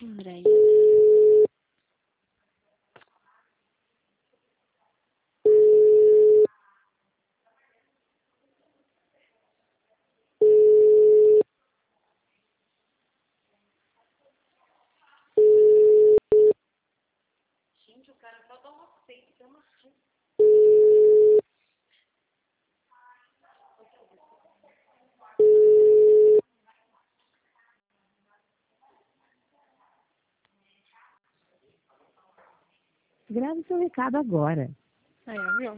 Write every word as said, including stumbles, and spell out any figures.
Peraí. Gente, o cara só dá uma feita, dá uma... Grave seu recado agora. É, viu?